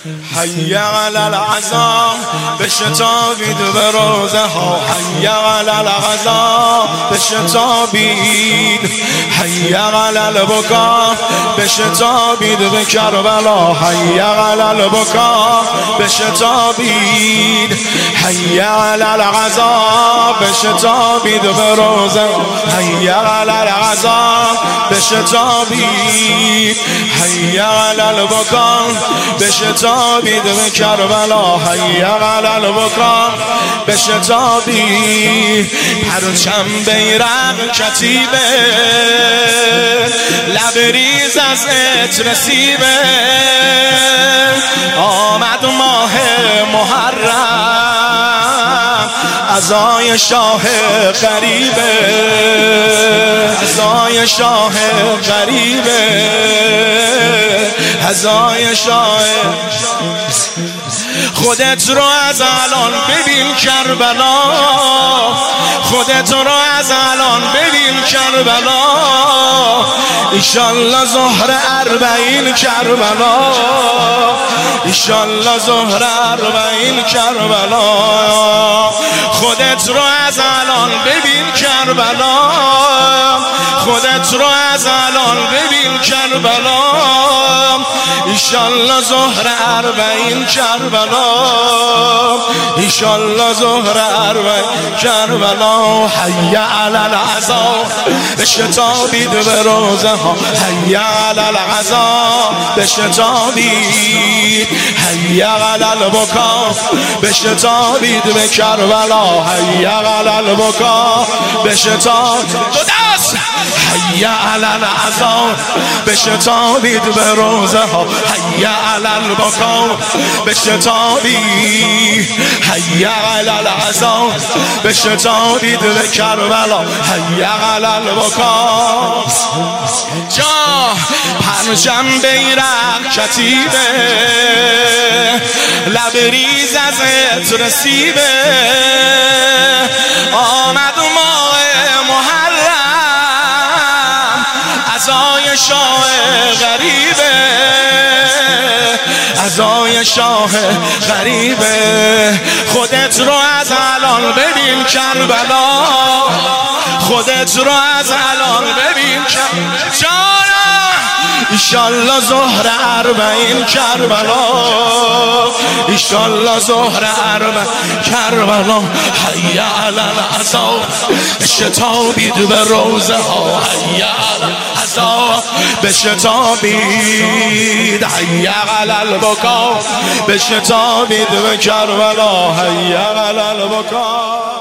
حی علی العزا بشتابید به روزه ها، حی علی العزا بشتابید، حی علی البکا بشتابید به کربلا، حی علی البکا بشتابید، حی علی العزا بشتابید به روزه، حی علی العزا بشتابید، حی علی البکا بشتابید به کربلا، حی علی البکا بشتابید. پرچم بیرق کتیبه، لبریز از عطر سیبه، آمد ماه محرم، عزای شاه غریبه، عزای شاه غریبه، عزای شاه. خودت رو از الان ببین کربلا، خودت رو از الان ببین کربلا، ایشالله ظهر 40 کربلا، ایشالله ظهر 40 کربلا. خودت رو از الان ببین کربلا، خودت رو از الان ببین کربلا، ایشالله ظهر 40 کربلا، ایشالله ظهر 40 کربلا. حی علی العزا بشتابید به روزه ها، حی علی العزا بشتابید، حی علی البکا بشتابید به کربلا، حی علی البکا بشتابید. دو دست حی علی العزا بشتابید به روزه ها، حی علی البکا بشتابید، حی علی العزا بشتابید به کربلا، حی علی البکا. جا پرچم بیرق کتیبه، لبریز از عطر سیبه، آمد ماه محرم، عزای شاه غریبه، عزای شاه غریبه. خودت رو از الان ببین کربلا، خودت رو از الان ببین کربلا، ایشالله ظهر 40 کربلا، ایشالله ظهر 40 کربلا. حی علی العزا بشتابید به روزه ها، حی علی العزا بشتابید، حی علی البکا بشتابید به کربلا، حی علی البکا.